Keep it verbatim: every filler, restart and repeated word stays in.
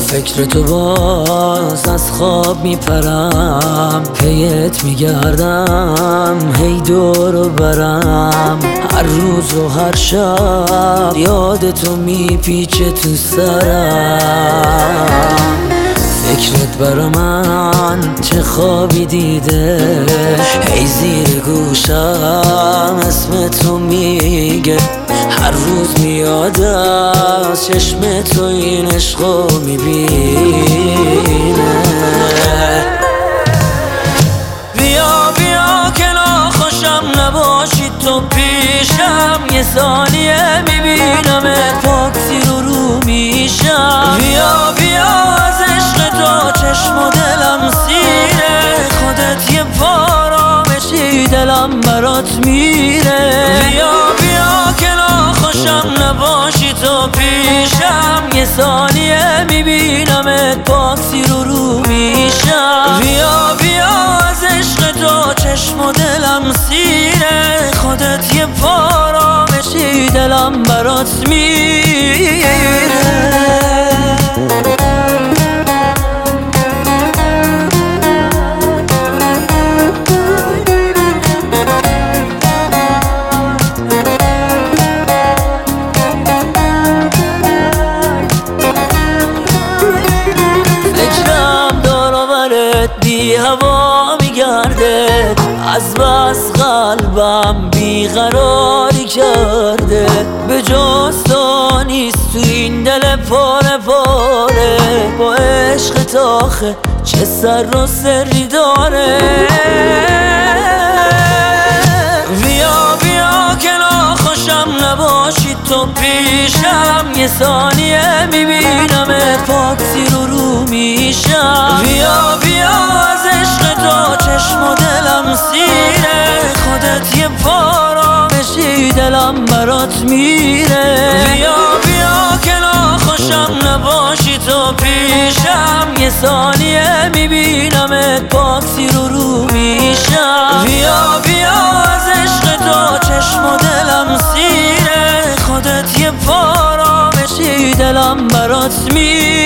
فکر تو باز از خواب میپرم، پیت میگردم هی دور و برم، هر روز و هر شب یاد تو میپیچه تو سرم. فکرت برا من چه خوابی دیده، هی زیر گوشم اسم تو میگه، هر روز میاد از چشم تو این عشقو میبینه. بیا بیا که ناخوشم نباشی تو پیشم، یه ثانیه میبینمت پاکسی رو رو میشم. بیا بیا از عشق تو چشم و دلم سیره، خودت یه پارامشی دلم برات میره. بیا بیا که ناخوشم نباشی تو پیشم، یه ثانیه میبینمت پاکسی رو رو میشم. بیا بیا از عشق تو چشم و دلم سیره، خودت یه پارامشی دلم برات میره. بی هوا میگرده، از بس قلبم بیقراری کرده، به جز تو نیست تو این دل پاره پاره، با عشق تاخه چه سر و سری داره. بیا بیا که ناخوشم نباشی تو پیشم، یه ثانیه میبینمت پاکسی رو رو میشم. بیا بیا از عشق تو چشم و دلم سیره، خودت یه پارامشی دلم برات میره. بیا بیا که ناخوشم نباشی تو پیشم، یه ثانیه میبینمت پاکسی رو رو میشم. بیا بیا از عشق تو چشم و دلم سیره، خودت یه پارامشی دلم برات میره.